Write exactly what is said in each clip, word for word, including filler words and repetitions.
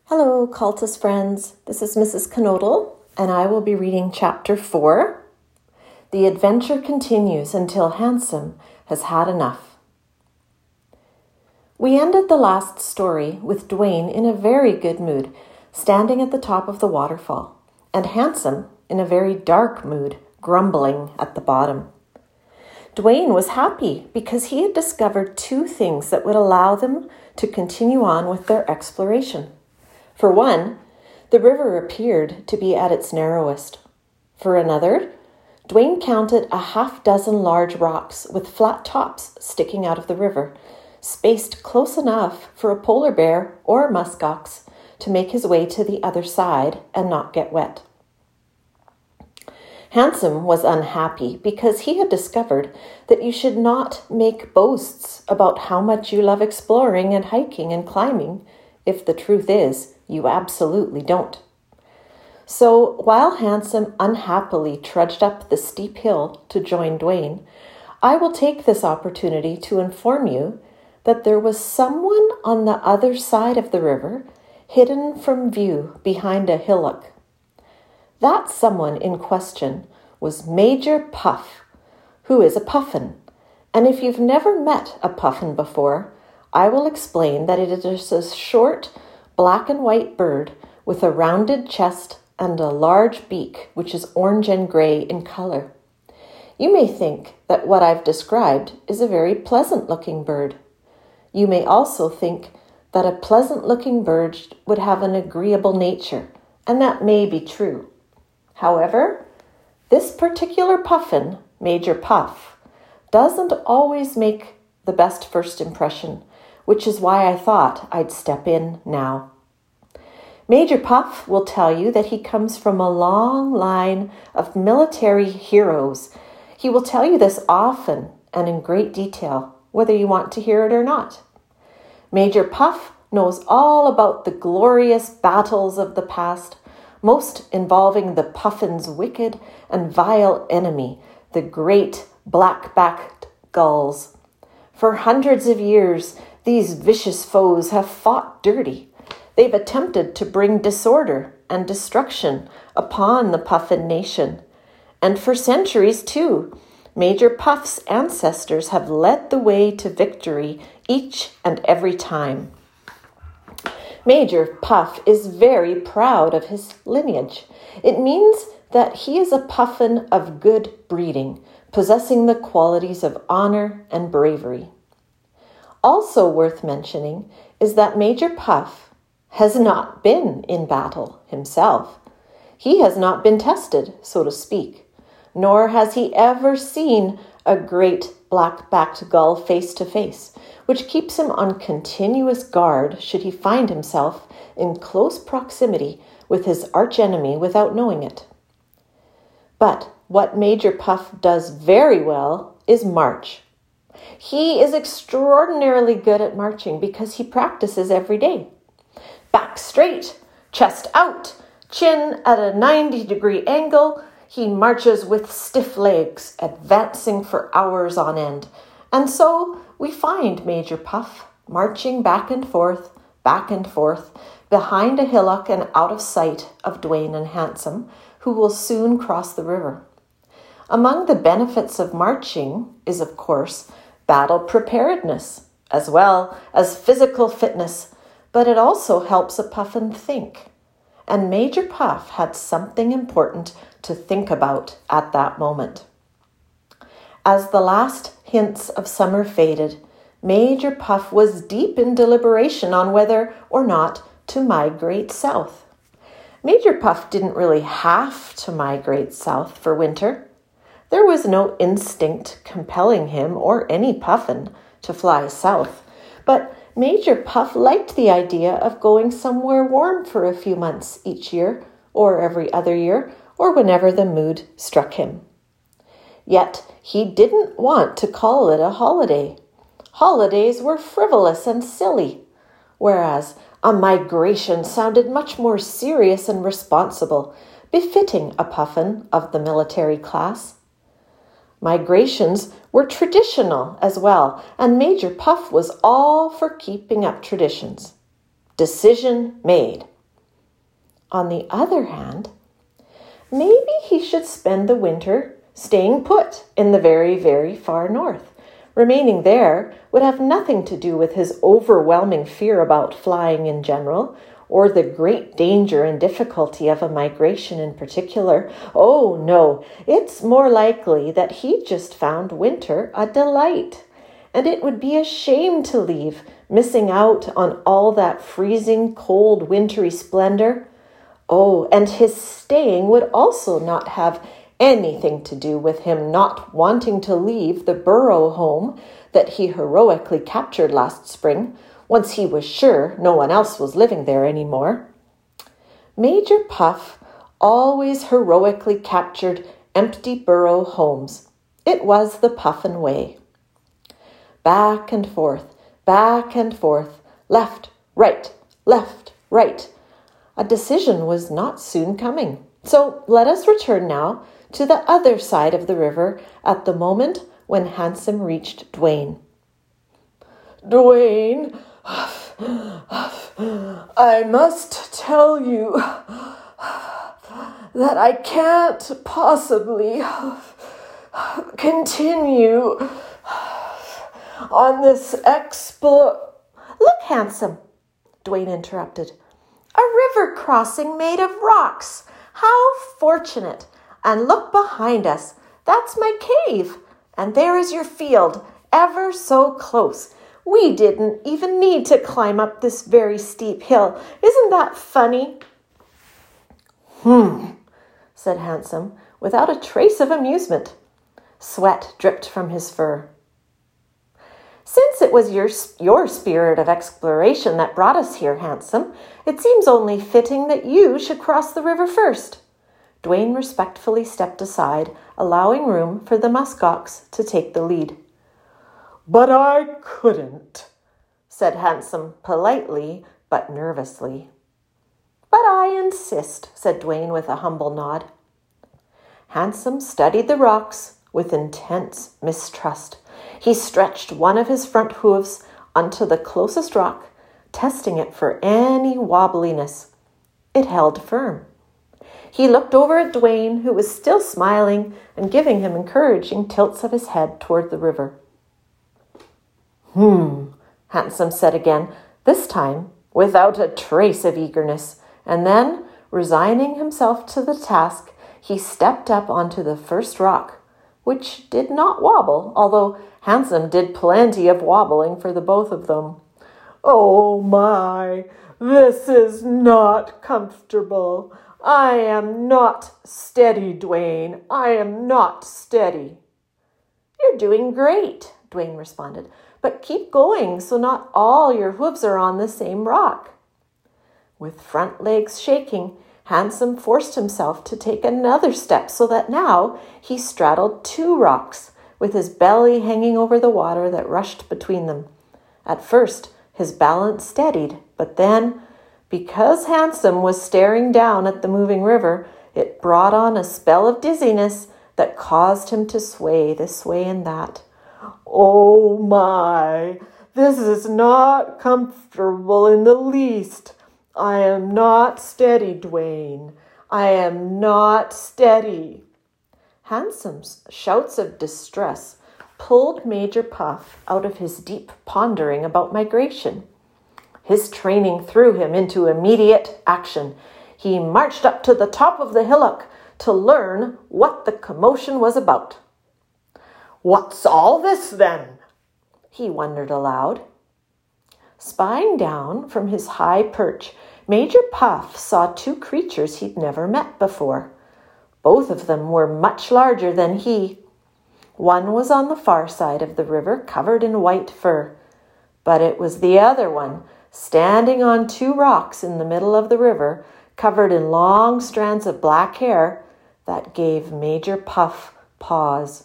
Hello, cultist friends. This is Missus Knodel, and I will be reading Chapter four. The adventure continues until Handsome has had enough. We ended the last story with Dwayne in a very good mood, standing at the top of the waterfall, and Handsome in a very dark mood, grumbling at the bottom. Dwayne was happy because he had discovered two things that would allow them to continue on with their exploration. For one, the river appeared to be at its narrowest. For another, Dwayne counted a half dozen large rocks with flat tops sticking out of the river, spaced close enough for a polar bear or a muskox to make his way to the other side and not get wet. Handsome was unhappy because he had discovered that you should not make boasts about how much you love exploring and hiking and climbing, if the truth is, you absolutely don't. So while Handsome unhappily trudged up the steep hill to join Dwayne, I will take this opportunity to inform you that there was someone on the other side of the river, hidden from view behind a hillock. That someone in question was Major Puff, who is a puffin. And if you've never met a puffin before, I will explain that it is a short, black and white bird with a rounded chest and a large beak, which is orange and gray in color. You may think that what I've described is a very pleasant-looking bird. You may also think that a pleasant-looking bird would have an agreeable nature, and that may be true. However, this particular puffin, Major Puff, doesn't always make the best first impression, which is why I thought I'd step in now. Major Puff will tell you that he comes from a long line of military heroes. He will tell you this often and in great detail, whether you want to hear it or not. Major Puff knows all about the glorious battles of the past, most involving the puffin's wicked and vile enemy, the great black-backed gulls. For hundreds of years, these vicious foes have fought dirty. They've attempted to bring disorder and destruction upon the Puffin nation. And for centuries, too, Major Puff's ancestors have led the way to victory each and every time. Major Puff is very proud of his lineage. It means that he is a puffin of good breeding, possessing the qualities of honor and bravery. Also worth mentioning is that Major Puff has not been in battle himself. He has not been tested, so to speak, nor has he ever seen a great black-backed gull face to face, which keeps him on continuous guard should he find himself in close proximity with his archenemy without knowing it. But what Major Puff does very well is march. He is extraordinarily good at marching because he practices every day. Back straight, chest out, chin at a ninety degree angle, he marches with stiff legs, advancing for hours on end. And so we find Major Puff marching back and forth, back and forth, behind a hillock and out of sight of Dwayne and Handsome, who will soon cross the river. Among the benefits of marching is, of course, battle preparedness, as well as physical fitness, but it also helps a puffin think. And Major Puff had something important to think about at that moment. As the last hints of summer faded, Major Puff was deep in deliberation on whether or not to migrate south. Major Puff didn't really have to migrate south for winter. There was no instinct compelling him or any puffin to fly south, but Major Puff liked the idea of going somewhere warm for a few months each year, or every other year, or whenever the mood struck him. Yet he didn't want to call it a holiday. Holidays were frivolous and silly, whereas a migration sounded much more serious and responsible, befitting a puffin of the military class. Migrations were traditional as well, and Major Puff was all for keeping up traditions. Decision made. On the other hand, maybe he should spend the winter staying put in the very, very far north. Remaining there would have nothing to do with his overwhelming fear about flying in general, or the great danger and difficulty of a migration in particular. Oh, no, it's more likely that he just found winter a delight, and it would be a shame to leave, missing out on all that freezing, cold, wintry splendor. Oh, and his staying would also not have anything to do with him not wanting to leave the burrow home that he heroically captured last spring, once he was sure no one else was living there anymore. Major Puff always heroically captured empty burrow homes. It was the Puffin way. Back and forth, back and forth, left, right, left, right. A decision was not soon coming. So let us return now to the other side of the river at the moment when Handsome reached Dwayne. Dwayne, I must tell you that I can't possibly continue on this explo... Look, Handsome, Dwayne interrupted. A river crossing made of rocks. How fortunate. And look behind us. That's my cave. And there is your field, ever so close. We didn't even need to climb up this very steep hill. Isn't that funny? Hmm, said Handsome, without a trace of amusement. Sweat dripped from his fur. Since it was your, your spirit of exploration that brought us here, Handsome, it seems only fitting that you should cross the river first. Dwayne respectfully stepped aside, allowing room for the muskox to take the lead. But I couldn't, said Handsome politely but nervously. But I insist, said Dwayne with a humble nod. Handsome studied the rocks with intense mistrust. He stretched one of his front hooves onto the closest rock, testing it for any wobbliness. It held firm. He looked over at Dwayne, who was still smiling and giving him encouraging tilts of his head toward the river. Hmm, Handsome said again, this time without a trace of eagerness, and then, resigning himself to the task, he stepped up onto the first rock, which did not wobble, although Handsome did plenty of wobbling for the both of them. Oh my, this is not comfortable. I am not steady, Dwayne. I am not steady. You're doing great, Dwayne responded, but keep going so not all your hooves are on the same rock. With front legs shaking, Handsome forced himself to take another step so that now he straddled two rocks, with his belly hanging over the water that rushed between them. At first, his balance steadied, but then, because Handsome was staring down at the moving river, it brought on a spell of dizziness that caused him to sway this way and that. Oh my, this is not comfortable in the least. I am not steady, Dwayne. I am not steady. Handsome's shouts of distress pulled Major Puff out of his deep pondering about migration. His training threw him into immediate action. He marched up to the top of the hillock to learn what the commotion was about. What's all this, then? He wondered aloud. Spying down from his high perch, Major Puff saw two creatures he'd never met before. Both of them were much larger than he. One was on the far side of the river, covered in white fur, but it was the other one, standing on two rocks in the middle of the river, covered in long strands of black hair, that gave Major Puff pause.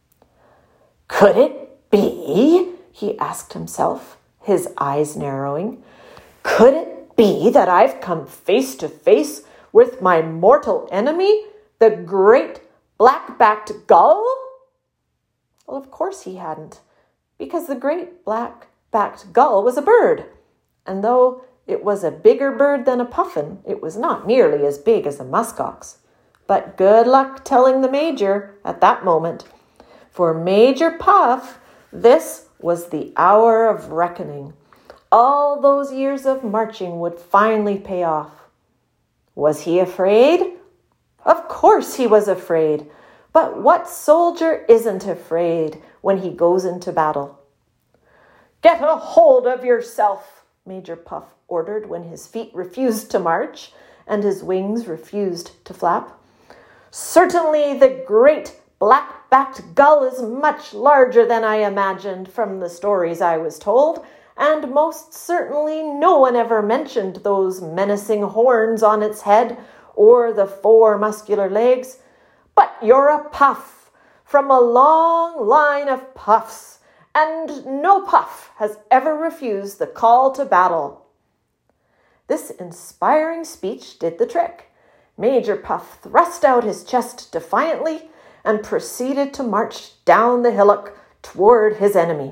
Could it be? He asked himself, his eyes narrowing. Could it be that I've come face to face with my mortal enemy, the great black-backed gull? Well, of course he hadn't, because the great black-backed gull was a bird, and though It was a bigger bird than a puffin. It was not nearly as big as a muskox. But good luck telling the Major at that moment. For Major Puff, this was the hour of reckoning. All those years of marching would finally pay off. Was he afraid? Of course he was afraid. But what soldier isn't afraid when he goes into battle? Get a hold of yourself, Major Puff ordered when his feet refused to march and his wings refused to flap. Certainly the great black-backed gull is much larger than I imagined from the stories I was told, and most certainly no one ever mentioned those menacing horns on its head or the four muscular legs. But you're a puff from a long line of puffs, and no puff has ever refused the call to battle. This inspiring speech did the trick. Major Puff thrust out his chest defiantly and proceeded to march down the hillock toward his enemy.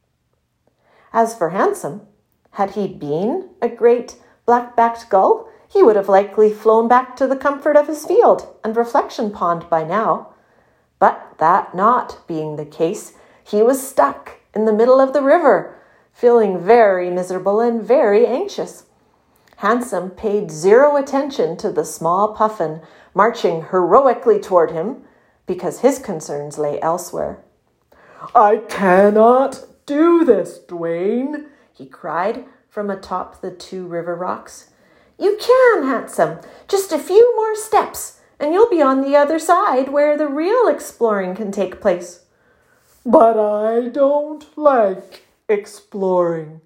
As for Handsome, had he been a great black-backed gull, he would have likely flown back to the comfort of his field and reflection pond by now. But that not being the case, he was stuck in the middle of the river, feeling very miserable and very anxious. Handsome paid zero attention to the small puffin marching heroically toward him because his concerns lay elsewhere. I cannot do this, Dwayne, he cried from atop the two river rocks. You can, Handsome. Just a few more steps, and you'll be on the other side where the real exploring can take place. But I don't like exploring.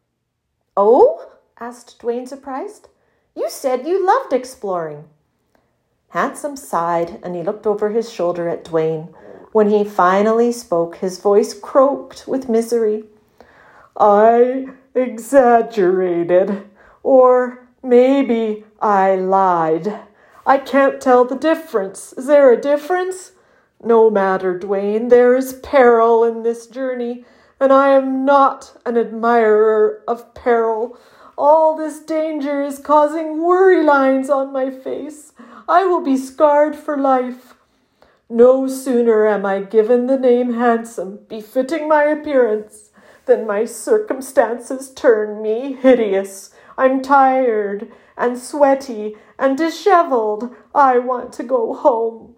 Oh? Asked Dwayne, surprised. You said you loved exploring. Handsome sighed, and he looked over his shoulder at Dwayne. When he finally spoke, his voice croaked with misery. I exaggerated, or maybe I lied. I can't tell the difference. Is there a difference? No matter, Dwayne, there is peril in this journey, and I am not an admirer of peril. All this danger is causing worry lines on my face. I will be scarred for life. No sooner am I given the name Handsome, befitting my appearance, than my circumstances turn me hideous. I'm tired and sweaty and disheveled. I want to go home.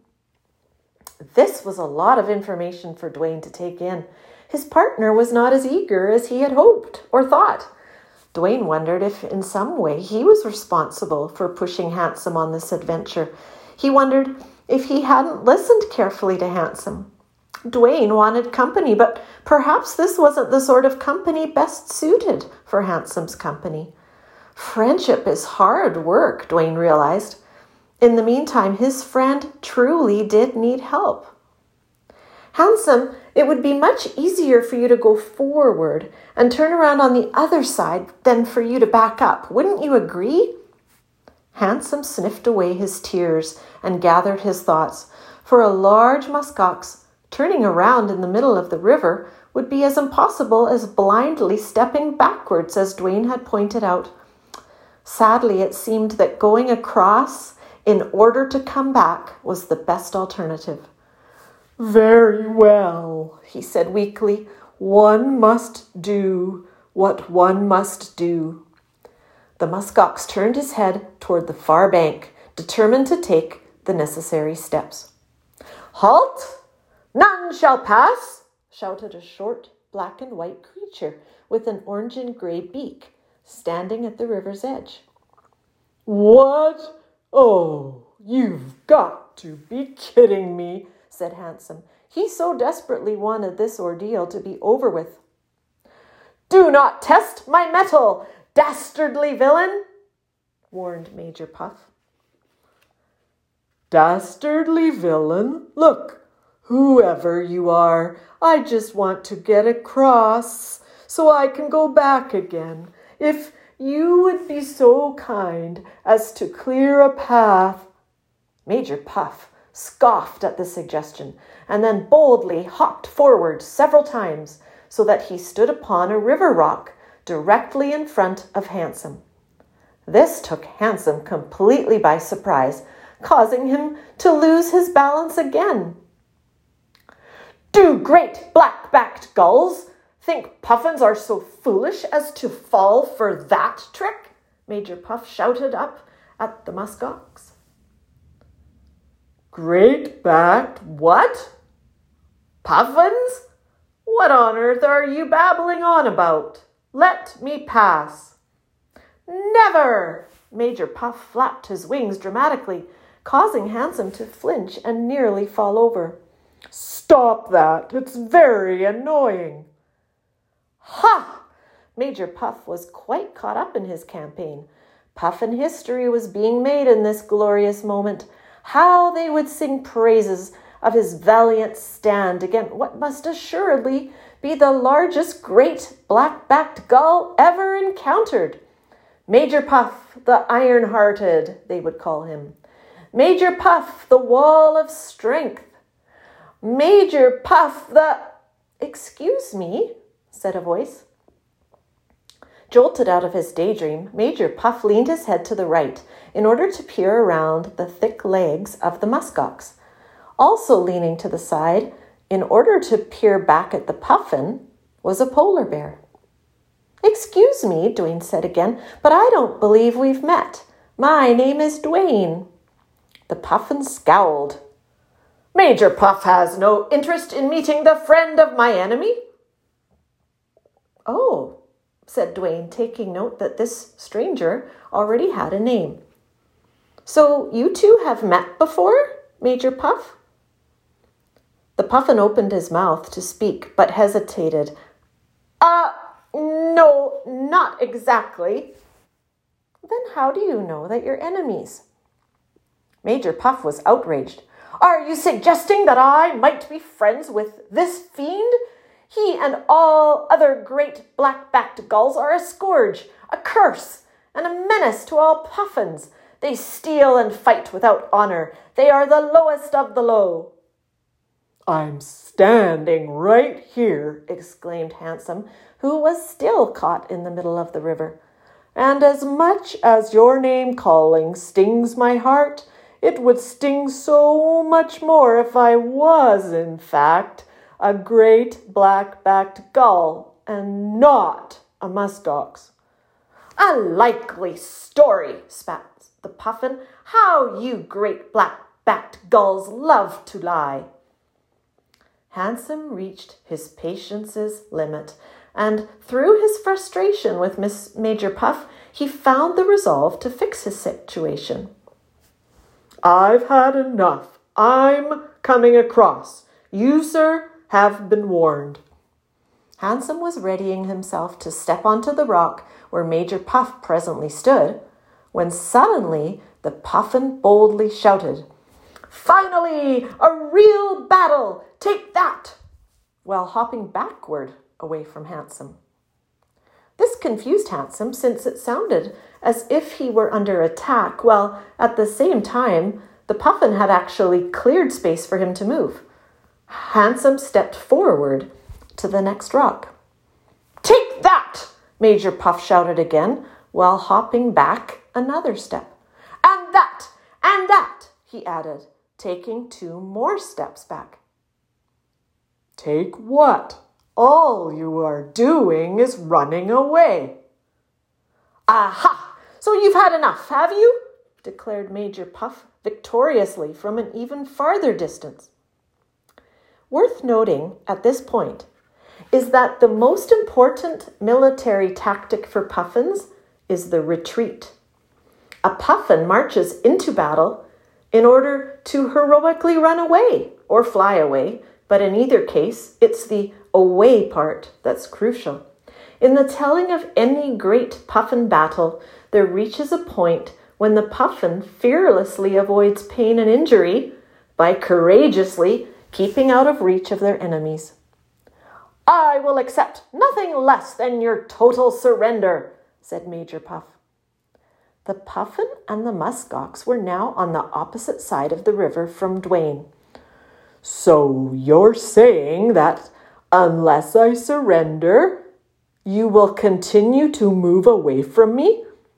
This was a lot of information for Dwayne to take in. His partner was not as eager as he had hoped or thought. Dwayne wondered if in some way he was responsible for pushing Handsome on this adventure. He wondered if he hadn't listened carefully to Handsome. Dwayne wanted company, but perhaps this wasn't the sort of company best suited for Handsome's company. Friendship is hard work, Dwayne realized. In the meantime, his friend truly did need help. Handsome, it would be much easier for you to go forward and turn around on the other side than for you to back up. Wouldn't you agree? Handsome sniffed away his tears and gathered his thoughts. For a large muskox, turning around in the middle of the river would be as impossible as blindly stepping backwards, as Dwayne had pointed out. Sadly, it seemed that going across in order to come back was the best alternative. Very well, he said weakly. One must do what one must do. The muskox turned his head toward the far bank, determined to take the necessary steps. Halt! None shall pass, shouted a short black and white creature with an orange and gray beak, standing at the river's edge. What? Oh, you've got to be kidding me, said Handsome. He so desperately wanted this ordeal to be over with. Do not test my mettle, dastardly villain, warned Major Puff. Dastardly villain? Look, whoever you are, I just want to get across so I can go back again. If you would be so kind as to clear a path. Major Puff scoffed at the suggestion and then boldly hopped forward several times so that he stood upon a river rock directly in front of Handsome. This took Handsome completely by surprise, causing him to lose his balance again. "Do great black-backed gulls think puffins are so foolish as to fall for that trick?" Major Puff shouted up at the muskox. "Great-backed what? Puffins? What on earth are you babbling on about? Let me pass." "Never!" Major Puff flapped his wings dramatically, causing Handsome to flinch and nearly fall over. "Stop that! It's very annoying." "Ha!" Major Puff was quite caught up in his campaign. Puffin history was being made in this glorious moment. How they would sing praises of his valiant stand against what must assuredly be the largest great black-backed gull ever encountered. Major Puff, the iron-hearted, they would call him. Major Puff, the wall of strength. Major Puff, the... "Excuse me," said a voice. Jolted out of his daydream, Major Puff leaned his head to the right in order to peer around the thick legs of the muskox. Also leaning to the side, in order to peer back at the puffin, was a polar bear. "Excuse me," Dwayne said again, "but I don't believe we've met. My name is Dwayne." The puffin scowled. "Major Puff has no interest in meeting the friend of my enemy." "Oh," said Dwayne, taking note that this stranger already had a name. "So you two have met before, Major Puff?" The puffin opened his mouth to speak, but hesitated. Uh, no, not exactly." "Then how do you know that you're enemies?" Major Puff was outraged. "Are you suggesting that I might be friends with this fiend? He and all other great black-backed gulls are a scourge, a curse, and a menace to all puffins. They steal and fight without honor. They are the lowest of the low." "I'm standing right here," exclaimed Handsome, who was still caught in the middle of the river. "And as much as your name-calling stings my heart, it would sting so much more if I was, in fact, a great black-backed gull and not a muskox." "A likely story," spat the puffin. "How you great black-backed gulls love to lie." Handsome reached his patience's limit, and through his frustration with Miss Major Puff, he found the resolve to fix his situation. "I've had enough. I'm coming across. You, sir, have been warned." Handsome was readying himself to step onto the rock where Major Puff presently stood, when suddenly the puffin boldly shouted, "Finally, a real battle! Take that!" while hopping backward away from Handsome. This confused Handsome, since it sounded as if he were under attack, while at the same time the puffin had actually cleared space for him to move. Handsome stepped forward to the next rock. "Take that!" Major Puff shouted again, while hopping back another step. "And that! And that!" he added, taking two more steps back. "Take what? All you are doing is running away." "Aha! So you've had enough, have you?" declared Major Puff victoriously from an even farther distance. Worth noting at this point is that the most important military tactic for puffins is the retreat. A puffin marches into battle in order to heroically run away or fly away, but in either case, it's the away part that's crucial. In the telling of any great puffin battle, there reaches a point when the puffin fearlessly avoids pain and injury by courageously keeping out of reach of their enemies. "I will accept nothing less than your total surrender," said Major Puff. The puffin and the muskox were now on the opposite side of the river from Dwayne. "So you're saying that unless I surrender, you will continue to move away from me?"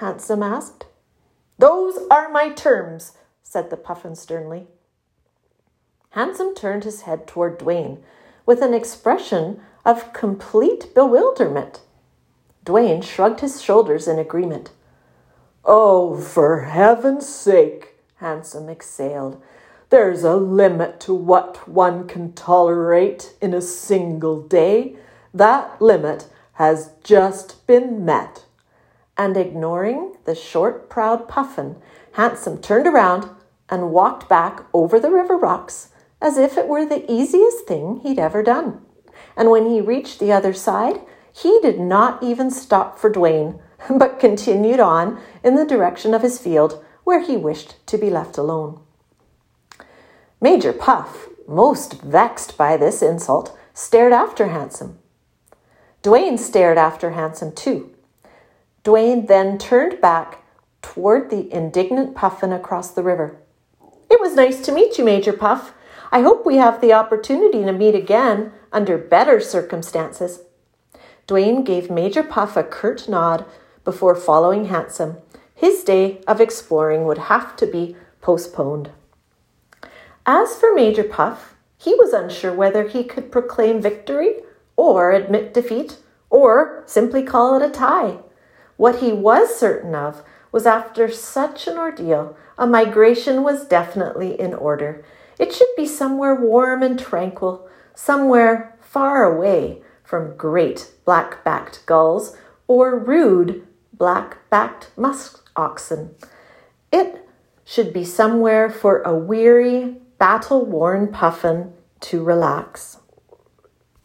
Handsome asked. Those are my terms, said the Puffin sternly. Handsome turned his head toward Dwayne with an expression of complete bewilderment. Dwayne shrugged his shoulders in agreement. Oh, for heaven's sake, Handsome exhaled. There's a limit to what one can tolerate in a single day. That limit has just been met. And ignoring the short, proud Puffin, Handsome turned around and walked back over the river rocks as if it were the easiest thing he'd ever done. And when he reached the other side, he did not even stop for Dwayne, but continued on in the direction of his field where he wished to be left alone. Major Puff, most vexed by this insult, stared after Handsome. Dwayne stared after Handsome too. Dwayne then turned back toward the indignant Puffin across the river. It was nice to meet you, Major Puff. I hope we have the opportunity to meet again under better circumstances. Dwayne gave Major Puff a curt nod before following Handsome. His day of exploring would have to be postponed. As for Major Puff, he was unsure whether he could proclaim victory or admit defeat or simply call it a tie. What he was certain of was after such an ordeal, a migration was definitely in order. It should be somewhere warm and tranquil, somewhere far away from great black-backed gulls or rude black-backed musk oxen. It should be somewhere for a weary, battle-worn Puffin to relax.